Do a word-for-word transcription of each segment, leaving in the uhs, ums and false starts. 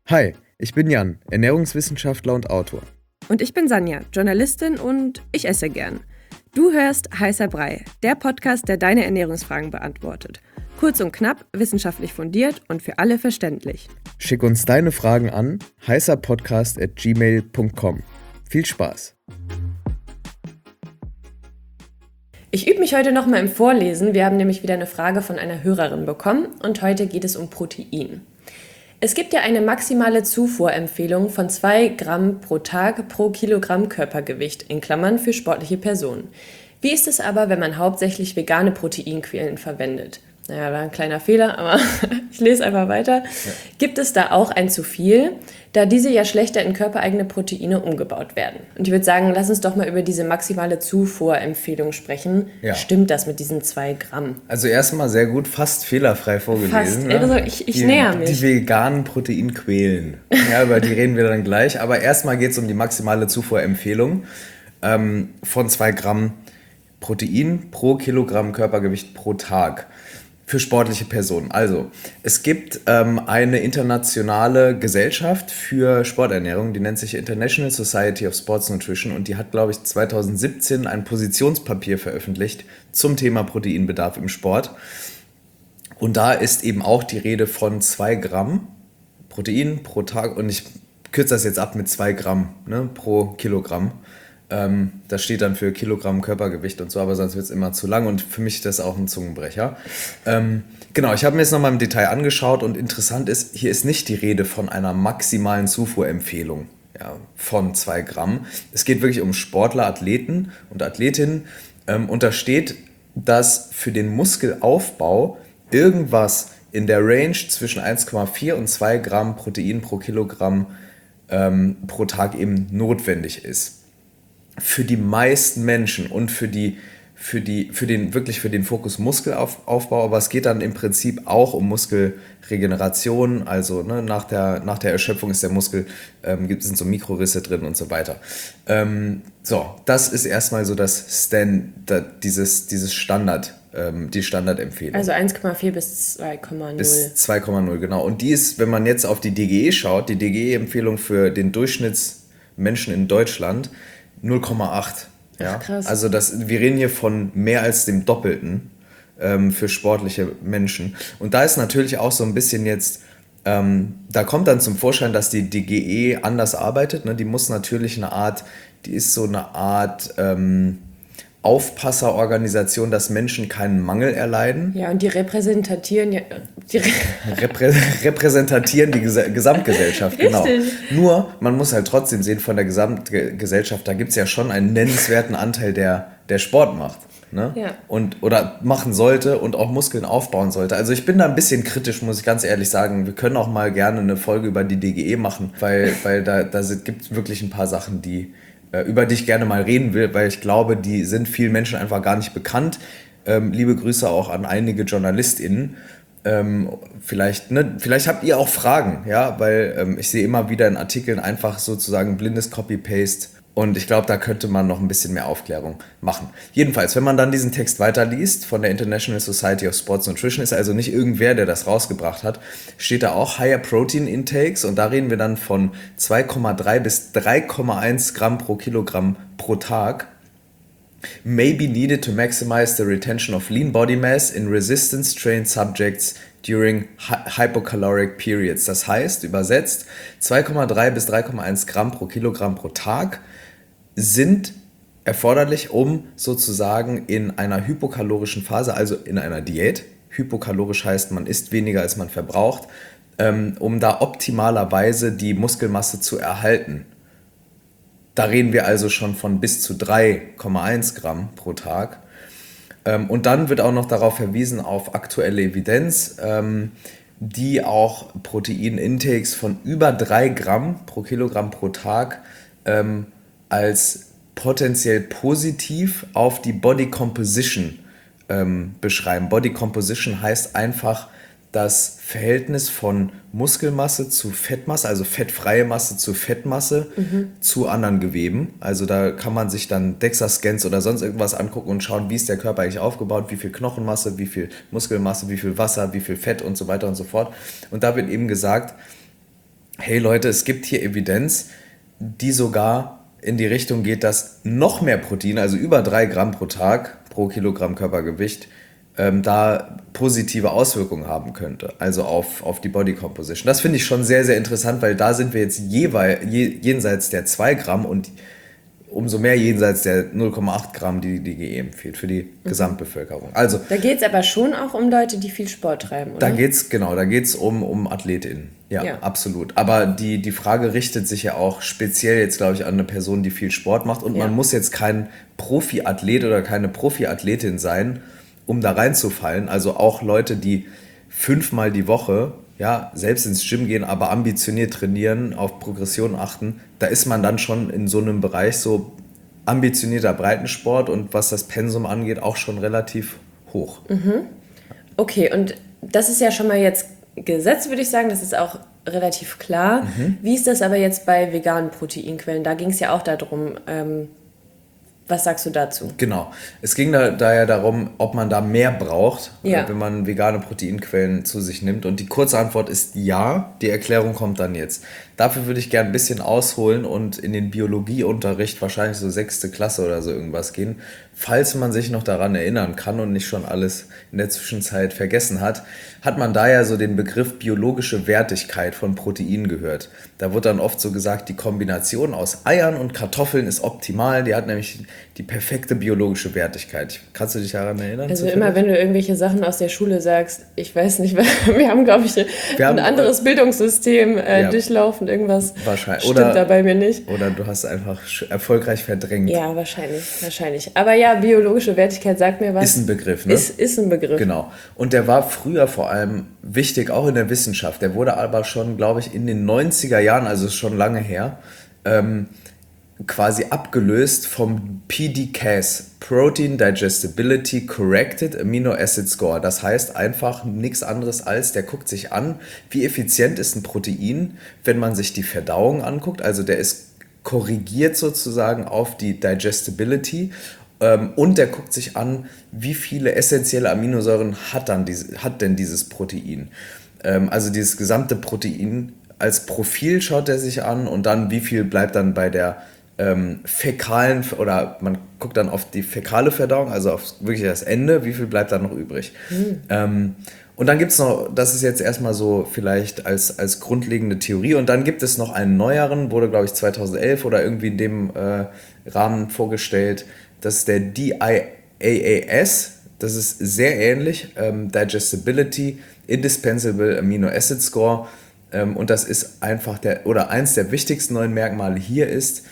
Hi, ich bin Jan, Ernährungswissenschaftler und Autor. Und ich bin Sanja, Journalistin und ich esse gern. Du hörst Heißer Brei, der Podcast, der deine Ernährungsfragen beantwortet. Kurz und knapp, wissenschaftlich fundiert und für alle verständlich. Schick uns deine Fragen an heißerpodcast at gmail punkt com. Viel Spaß! Ich übe mich heute nochmal im Vorlesen. Wir haben nämlich wieder eine Frage von einer Hörerin bekommen und heute geht es um Protein. Es gibt ja eine maximale Zufuhrempfehlung von zwei Gramm pro Tag pro Kilogramm Körpergewicht, in Klammern für sportliche Personen. Wie ist es aber, wenn man hauptsächlich vegane Proteinquellen verwendet? Naja, war ein kleiner Fehler, aber ich lese einfach weiter. Ja. Gibt es da auch ein zu viel, da diese ja schlechter in körpereigene Proteine umgebaut werden? Und ich würde sagen, lass uns doch mal über diese maximale Zufuhrempfehlung sprechen. Ja. Stimmt das mit diesen zwei Gramm? Also erstmal sehr gut, fast fehlerfrei vorgelesen. Fast, ne? also ich, ich die, näher mich. Die veganen Proteinquellen, ja, über die reden wir dann gleich. Aber erstmal geht es um die maximale Zufuhrempfehlung ähm, von zwei Gramm Protein pro Kilogramm Körpergewicht pro Tag. Für sportliche Personen. Also, es gibt ähm, eine internationale Gesellschaft für Sporternährung, die nennt sich International Society of Sports Nutrition und die hat, glaube ich, zwanzig siebzehn ein Positionspapier veröffentlicht zum Thema Proteinbedarf im Sport. Und da ist eben auch die Rede von zwei Gramm Protein pro Tag und ich kürze das jetzt ab mit zwei Gramm ne, pro Kilogramm. Ähm, das steht dann für Kilogramm Körpergewicht und so, aber sonst wird es immer zu lang und für mich ist das auch ein Zungenbrecher. Ähm, genau, ich habe mir jetzt nochmal im Detail angeschaut und interessant ist, hier ist nicht die Rede von einer maximalen Zufuhrempfehlung ja, von zwei Gramm. Es geht wirklich um Sportler, Athleten und Athletinnen ähm, und da steht, dass für den Muskelaufbau irgendwas in der Range zwischen eins Komma vier und zwei Gramm Protein pro Kilogramm ähm, pro Tag eben notwendig ist. Für die meisten Menschen und für die, für die, für den, wirklich für den Fokus Muskelaufbau, aber es geht dann im Prinzip auch um Muskelregeneration, also ne, nach, der, nach der Erschöpfung ist der Muskel, ähm, sind so Mikrorisse drin und so weiter. Ähm, so, das ist erstmal so das Stand, dieses, dieses Standard, ähm, die Standardempfehlung. Also eins Komma vier bis zwei Komma null. Bis zwei Komma null, genau. Und die ist, wenn man jetzt auf die D G E schaut, die D G E-Empfehlung für den Durchschnittsmenschen in Deutschland, null Komma acht. Ja? Ach, krass. Also das, wir reden hier von mehr als dem Doppelten ähm, für sportliche Menschen. Und da ist natürlich auch so ein bisschen jetzt, ähm, da kommt dann zum Vorschein, dass die D G E anders arbeitet. Ne? Die muss natürlich eine Art, die ist so eine Art ähm, Aufpasserorganisation, dass Menschen keinen Mangel erleiden. Ja, und die repräsentieren ja. Die Reprä- repräsentieren die Ges- Gesamtgesellschaft, genau. Nur, man muss halt trotzdem sehen, von der Gesamtgesellschaft, da gibt es ja schon einen nennenswerten Anteil, der, der Sport macht. Ne? Ja. Und, oder machen sollte und auch Muskeln aufbauen sollte. Also ich bin da ein bisschen kritisch, muss ich ganz ehrlich sagen. Wir können auch mal gerne eine Folge über die D G E machen, weil, weil da, da gibt es wirklich ein paar Sachen, die über die ich gerne mal reden will, weil ich glaube, die sind vielen Menschen einfach gar nicht bekannt. Ähm, liebe Grüße auch an einige JournalistInnen. Ähm, vielleicht, ne, vielleicht habt ihr auch Fragen, ja, weil ähm, ich sehe immer wieder in Artikeln einfach sozusagen blindes Copy-Paste und ich glaube, da könnte man noch ein bisschen mehr Aufklärung machen. Jedenfalls, wenn man dann diesen Text weiterliest von der International Society of Sports Nutrition, ist also nicht irgendwer, der das rausgebracht hat, steht da auch Higher Protein Intakes und da reden wir dann von zwei Komma drei bis drei Komma eins Gramm pro Kilogramm pro Tag. May be needed to maximize the retention of lean body mass in resistance-trained subjects during hypocaloric periods. Das heißt, übersetzt, zwei Komma drei bis drei Komma eins Gramm pro Kilogramm pro Tag sind erforderlich, um sozusagen in einer hypokalorischen Phase, also in einer Diät, hypokalorisch heißt, man isst weniger als man verbraucht, ähm, um da optimalerweise die Muskelmasse zu erhalten. Da reden wir also schon von bis zu drei Komma eins Gramm pro Tag. Ähm, und dann wird auch noch darauf verwiesen auf aktuelle Evidenz, ähm, die auch Proteinintakes von über drei Gramm pro Kilogramm pro Tag ähm, als potenziell positiv auf die Body Composition ähm, beschreiben. Body Composition heißt einfach das Verhältnis von Muskelmasse zu Fettmasse, also fettfreie Masse zu Fettmasse mhm. zu anderen Geweben. Also da kann man sich dann DEXA-Scans oder sonst irgendwas angucken und schauen, wie ist der Körper eigentlich aufgebaut, wie viel Knochenmasse, wie viel Muskelmasse, wie viel Wasser, wie viel Fett und so weiter und so fort. Und da wird eben gesagt, hey Leute, es gibt hier Evidenz, die sogar in die Richtung geht, dass noch mehr Protein, also über drei Gramm pro Tag pro Kilogramm Körpergewicht, ähm, da positive Auswirkungen haben könnte, also auf, auf die Body Composition. Das finde ich schon sehr, sehr interessant, weil da sind wir jetzt jeweils, je, jenseits der zwei Gramm und umso mehr jenseits der null Komma acht Gramm, die die D G E empfiehlt für die mhm. Gesamtbevölkerung. Also, da geht es aber schon auch um Leute, die viel Sport treiben, oder? Da geht's, genau, da geht es um, um AthletInnen. Ja, ja, absolut. Aber die, die Frage richtet sich ja auch speziell jetzt, glaube ich, an eine Person, die viel Sport macht. Und ja. man muss jetzt kein Profiathlet oder keine Profiathletin sein, um da reinzufallen. Also auch Leute, die fünfmal die Woche ja, selbst ins Gym gehen, aber ambitioniert trainieren, auf Progression achten, da ist man dann schon in so einem Bereich so ambitionierter Breitensport und was das Pensum angeht, auch schon relativ hoch. Mhm. Okay, und das ist ja schon mal jetzt gesetzt, würde ich sagen, das ist auch relativ klar. Mhm. Wie ist das aber jetzt bei veganen Proteinquellen? Da ging es ja auch darum, ähm, was sagst du dazu? Genau. Es ging da, da ja darum, ob man da mehr braucht, ja. wenn man vegane Proteinquellen zu sich nimmt. Und die kurze Antwort ist ja. Die Erklärung kommt dann jetzt. Dafür würde ich gerne ein bisschen ausholen und in den Biologieunterricht, wahrscheinlich so sechste Klasse oder so irgendwas gehen, falls man sich noch daran erinnern kann und nicht schon alles in der Zwischenzeit vergessen hat, hat man da ja so den Begriff biologische Wertigkeit von Proteinen gehört. Da wird dann oft so gesagt, die Kombination aus Eiern und Kartoffeln ist optimal. Die hat nämlich die perfekte biologische Wertigkeit. Kannst du dich daran erinnern? Also immer, wenn du irgendwelche Sachen aus der Schule sagst, ich weiß nicht, wir haben, glaube ich, wir haben, ein anderes Bildungssystem äh, ja, durchlaufen, irgendwas wahrscheinlich. Stimmt oder, da bei mir nicht. Oder du hast einfach erfolgreich verdrängt. Ja, wahrscheinlich, wahrscheinlich. Aber ja, biologische Wertigkeit sagt mir was. Ist ein Begriff, ne? Ist, ist ein Begriff. Genau. Und der war früher vor allem wichtig, auch in der Wissenschaft. Der wurde aber schon, glaube ich, in den neunziger Jahren, also ist schon lange her, ähm, quasi abgelöst vom P D C A S, Protein Digestibility Corrected Amino Acid Score. Das heißt einfach nichts anderes als, der guckt sich an, wie effizient ist ein Protein, wenn man sich die Verdauung anguckt. Also der ist korrigiert sozusagen auf die Digestibility ähm, und der guckt sich an, wie viele essentielle Aminosäuren hat, dann diese, hat denn dieses Protein. Ähm, also dieses gesamte Protein als Profil schaut er sich an und dann wie viel bleibt dann bei der ähm, fäkalen, oder man guckt dann auf die fäkale Verdauung, also auf wirklich das Ende, wie viel bleibt da noch übrig. Mhm. Ähm, und dann gibt es noch, das ist jetzt erstmal so vielleicht als, als grundlegende Theorie, und dann gibt es noch einen neueren, wurde glaube ich zweitausendelf oder irgendwie in dem äh, Rahmen vorgestellt, das ist der D I A A S, das ist sehr ähnlich, ähm, Digestibility Indispensable Amino Acid Score, ähm, und das ist einfach der, oder eins der wichtigsten neuen Merkmale hier ist,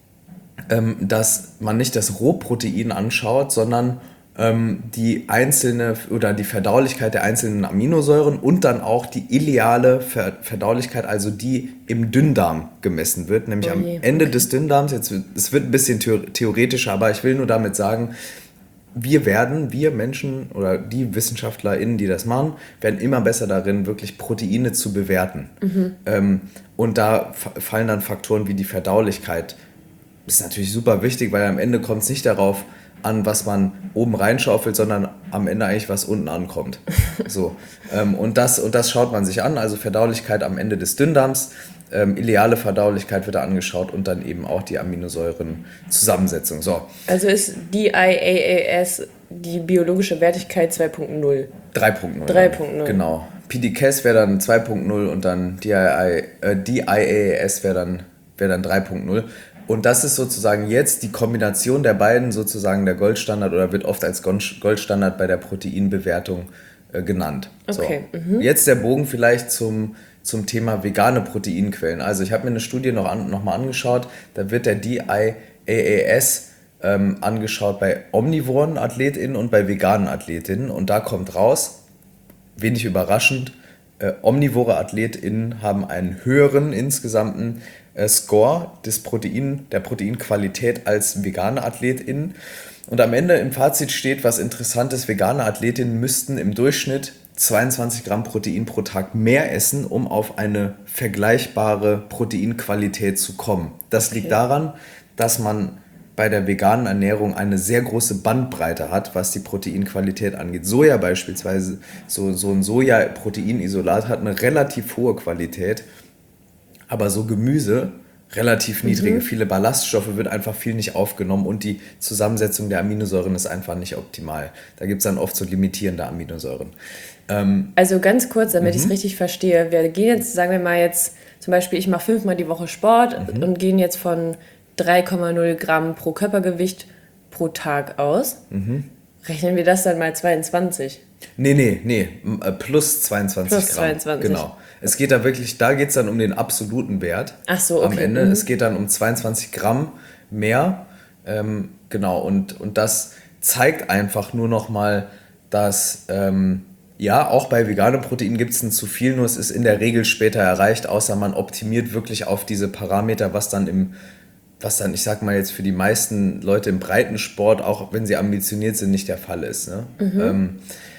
ähm, dass man nicht das Rohprotein anschaut, sondern ähm, die einzelne oder die Verdaulichkeit der einzelnen Aminosäuren und dann auch die ileale Ver- Verdaulichkeit, also die im Dünndarm gemessen wird, nämlich oh je, am Ende okay. des Dünndarms. Jetzt, es wird ein bisschen theoretischer, aber ich will nur damit sagen, wir werden, wir Menschen oder die WissenschaftlerInnen, die das machen, werden immer besser darin, wirklich Proteine zu bewerten. Mhm. Ähm, und da f- fallen dann Faktoren wie die Verdaulichkeit. Das ist natürlich super wichtig, weil am Ende kommt es nicht darauf an, was man oben reinschaufelt, sondern am Ende eigentlich, was unten ankommt. So, ähm, und, das, und das schaut man sich an, also Verdaulichkeit am Ende des Dünndarms, ähm, ileale Verdaulichkeit wird da angeschaut und dann eben auch die Aminosäurenzusammensetzung. So. Also ist D I A A S die biologische Wertigkeit zwei Punkt null? drei Punkt null. drei Punkt null. Genau. P D C A S wäre dann zwei Punkt null und dann D I A, äh, D I A A S wäre dann, wär dann drei Punkt null. Und das ist sozusagen jetzt die Kombination der beiden, sozusagen der Goldstandard, oder wird oft als Goldstandard bei der Proteinbewertung äh, genannt. Okay. So. Mhm. Jetzt der Bogen vielleicht zum, zum Thema vegane Proteinquellen. Also ich habe mir eine Studie noch, an, noch mal angeschaut, da wird der D I A A S ähm, angeschaut bei omnivoren AthletInnen und bei veganen AthletInnen, und da kommt raus, wenig überraschend, äh, omnivore AthletInnen haben einen höheren insgesamten Score des Protein, der Proteinqualität als vegane AthletInnen. Und am Ende im Fazit steht, was interessant ist, vegane AthletInnen müssten im Durchschnitt zweiundzwanzig Gramm Protein pro Tag mehr essen, um auf eine vergleichbare Proteinqualität zu kommen. Das liegt okay. daran, dass man bei der veganen Ernährung eine sehr große Bandbreite hat, was die Proteinqualität angeht. Soja beispielsweise, so, so ein Soja-Proteinisolat hat eine relativ hohe Qualität. Aber so Gemüse, relativ niedrige, mhm. viele Ballaststoffe wird einfach viel nicht aufgenommen und die Zusammensetzung der Aminosäuren ist einfach nicht optimal. Da gibt es dann oft so limitierende Aminosäuren. Ähm, also ganz kurz, damit mhm. ich es richtig verstehe. Wir gehen jetzt, sagen wir mal jetzt, zum Beispiel ich mache fünfmal die Woche Sport mhm. und gehen jetzt von drei Komma null Gramm pro Körpergewicht pro Tag aus. Mhm. Rechnen wir das dann mal zweiundzwanzig? Nee, nee, nee, plus zweiundzwanzig plus Gramm. zweiundzwanzig. Genau. Es geht da wirklich, da geht es dann um den absoluten Wert. Ach so, okay. Am Ende. Mhm. Es geht dann um zweiundzwanzig Gramm mehr. Ähm, genau, und, und das zeigt einfach nur nochmal, dass, ähm, ja, auch bei veganem Protein gibt es ein zu viel, nur es ist in der Regel später erreicht, außer man optimiert wirklich auf diese Parameter, was dann im was dann, ich sag mal jetzt für die meisten Leute im Breitensport, auch wenn sie ambitioniert sind, nicht der Fall ist. Ne? Mhm. Ähm,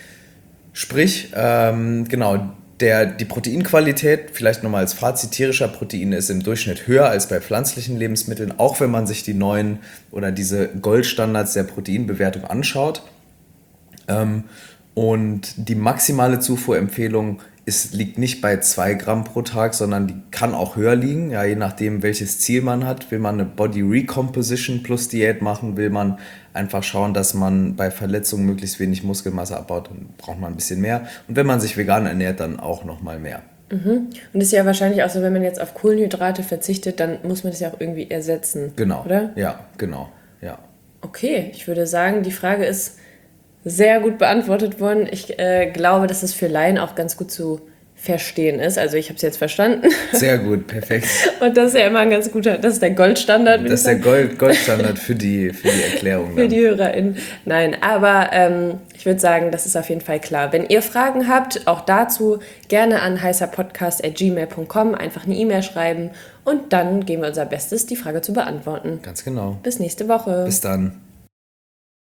sprich, ähm, genau, der, die Proteinqualität, vielleicht nochmal als Fazit, tierischer Protein ist im Durchschnitt höher als bei pflanzlichen Lebensmitteln, auch wenn man sich die neuen oder diese Goldstandards der Proteinbewertung anschaut. Ähm, und die maximale Zufuhrempfehlung ist, liegt nicht bei zwei Gramm pro Tag, sondern die kann auch höher liegen, ja, je nachdem, welches Ziel man hat. Will man eine Body Recomposition plus Diät machen, will man einfach schauen, dass man bei Verletzungen möglichst wenig Muskelmasse abbaut, dann braucht man ein bisschen mehr. Und wenn man sich vegan ernährt, dann auch nochmal mehr. Mhm. Und ist ja wahrscheinlich auch so, wenn man jetzt auf Kohlenhydrate verzichtet, dann muss man das ja auch irgendwie ersetzen. Genau, oder? Ja, genau, ja. Okay, ich würde sagen, die Frage ist sehr gut beantwortet worden. Ich äh, glaube, dass es für Laien auch ganz gut zu verstehen ist. Also ich habe es jetzt verstanden. Sehr gut, perfekt. Und das ist ja immer ein ganz guter, das ist der Goldstandard. Das ist der Gold, Goldstandard für die, für die Erklärung. Für dann. Die HörerInnen. Nein, aber ähm, ich würde sagen, das ist auf jeden Fall klar. Wenn ihr Fragen habt, auch dazu gerne an heißerpodcast at gmail punkt com einfach eine E-Mail schreiben und dann geben wir unser Bestes, die Frage zu beantworten. Ganz genau. Bis nächste Woche. Bis dann.